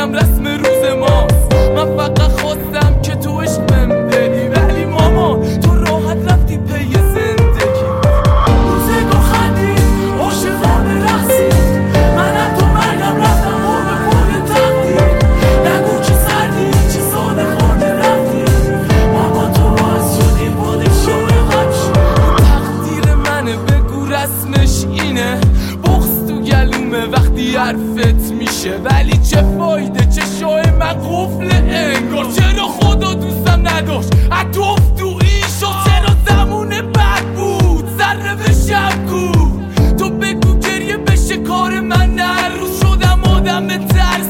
مرگم رسم روز ماست. من فقط خواستم که تو عشق بهم بدی، ولی ماما تو راحت رفتی پی زندگی. روزگاه خندی عاشقانه رقصی، منم تو مرگم رفتم قرب پای تقدیر. نگو چه سردی چه ساده خانه رفتی، ماما تو باز شدی پادشاه غمش. تقدیر منه بگو رسمش اینه، بغض تو گلومه وقتی حرفت میشه، ولی چه فایده چشای من قفل انگار. چرا خدا دوستم نداشت عطوف تو این شد، چرا زمونه بد بود ذره بشم کو. تو بگو گریه بشه کار من، نه روز شدم آدم تر